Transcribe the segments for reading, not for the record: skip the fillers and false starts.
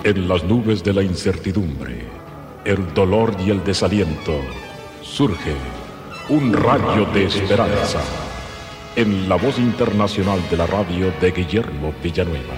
En las nubes de la incertidumbre, el dolor y el desaliento, surge un rayo de esperanza en la voz internacional de la radio de Guillermo Villanueva.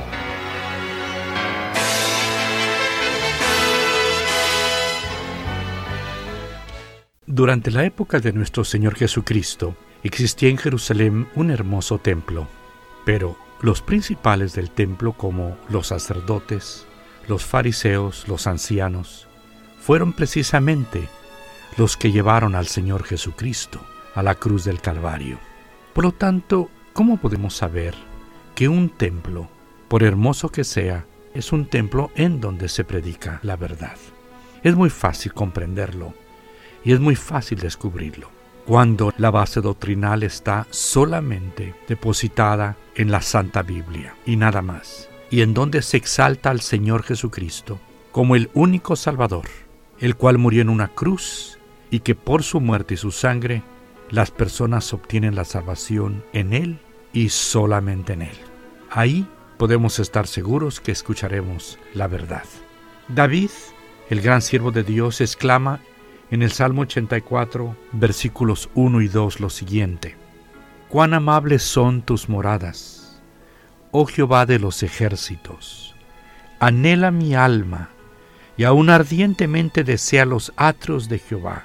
Durante la época de nuestro Señor Jesucristo, existía en Jerusalén un hermoso templo, pero los principales del templo, como los sacerdotes, los fariseos, los ancianos, fueron precisamente los que llevaron al Señor Jesucristo a la cruz del Calvario. Por lo tanto, ¿cómo podemos saber que un templo, por hermoso que sea, es un templo en donde se predica la verdad? Es muy fácil comprenderlo y es muy fácil descubrirlo cuando la base doctrinal está solamente depositada en la Santa Biblia y nada más, y en donde se exalta al Señor Jesucristo como el único Salvador, el cual murió en una cruz y que por su muerte y su sangre las personas obtienen la salvación en Él y solamente en Él. Ahí podemos estar seguros que escucharemos la verdad. David, el gran siervo de Dios, exclama en el Salmo 84, versículos 1 y 2 lo siguiente: «Cuán amables son tus moradas, oh Jehová de los ejércitos. Anhela mi alma, y aún ardientemente desea los atrios de Jehová.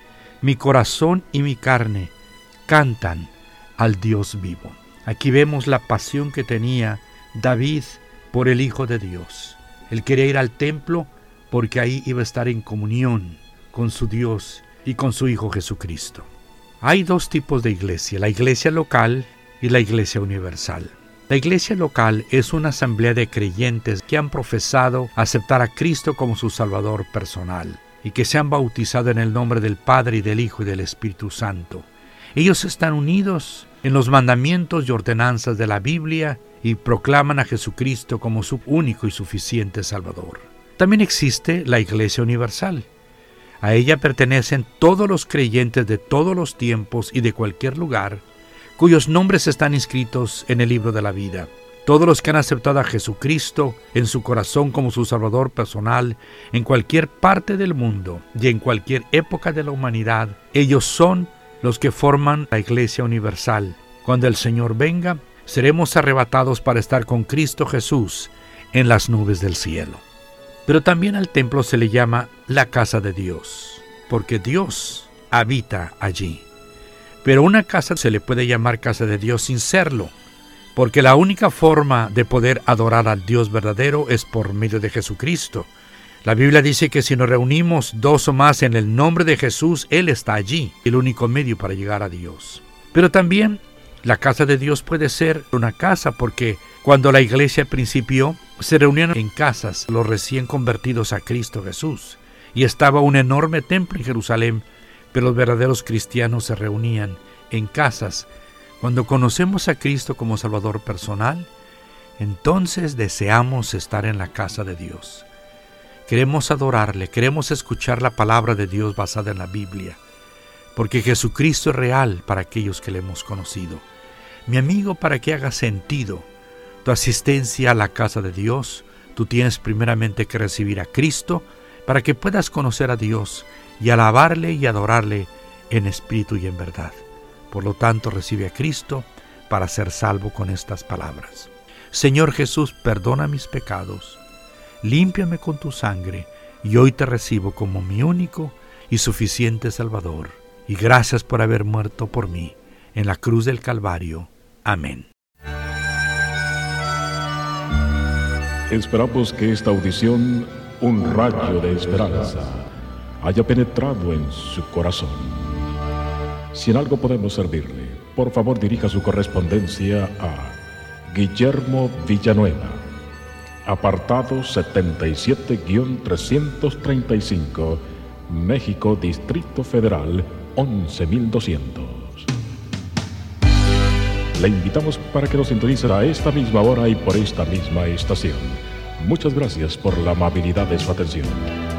Mi corazón y mi carne cantan al Dios vivo». Aquí vemos la pasión que tenía David por el Hijo de Dios. Él quería ir al templo porque ahí iba a estar en comunión con su Dios y con su Hijo Jesucristo. Hay dos tipos de iglesia, la iglesia local y la iglesia universal. La iglesia local es una asamblea de creyentes que han profesado aceptar a Cristo como su Salvador personal y que se han bautizado en el nombre del Padre y del Hijo y del Espíritu Santo. Ellos están unidos en los mandamientos y ordenanzas de la Biblia y proclaman a Jesucristo como su único y suficiente Salvador. También existe la iglesia universal. A ella pertenecen todos los creyentes de todos los tiempos y de cualquier lugar, cuyos nombres están inscritos en el libro de la vida. Todos los que han aceptado a Jesucristo en su corazón como su Salvador personal en cualquier parte del mundo y en cualquier época de la humanidad, ellos son los que forman la Iglesia Universal. Cuando el Señor venga, seremos arrebatados para estar con Cristo Jesús en las nubes del cielo. Pero también al templo se le llama la casa de Dios, porque Dios habita allí. Pero una casa se le puede llamar casa de Dios sin serlo, porque la única forma de poder adorar al Dios verdadero es por medio de Jesucristo. La Biblia dice que si nos reunimos dos o más en el nombre de Jesús, Él está allí, el único medio para llegar a Dios. Pero también la casa de Dios puede ser una casa, porque cuando la iglesia principió, se reunían en casas los recién convertidos a Cristo Jesús, y estaba un enorme templo en Jerusalén, pero los verdaderos cristianos se reunían en casas. Cuando conocemos a Cristo como Salvador personal, entonces deseamos estar en la casa de Dios. Queremos adorarle, queremos escuchar la palabra de Dios basada en la Biblia, porque Jesucristo es real para aquellos que le hemos conocido. Mi amigo, para que haga sentido tu asistencia a la casa de Dios, tú tienes primeramente que recibir a Cristo para que puedas conocer a Dios y alabarle y adorarle en espíritu y en verdad. Por lo tanto, recibe a Cristo para ser salvo con estas palabras: Señor Jesús, perdona mis pecados, límpiame con tu sangre, y hoy te recibo como mi único y suficiente Salvador. Y gracias por haber muerto por mí en la cruz del Calvario. Amén. Esperamos que esta audición, un rayo de esperanza, haya penetrado en su corazón. Si en algo podemos servirle, por favor dirija su correspondencia a Guillermo Villanueva, apartado 77-335, México, Distrito Federal, 11200. Le invitamos para que nos sintonice a esta misma hora y por esta misma estación. Muchas gracias por la amabilidad de su atención.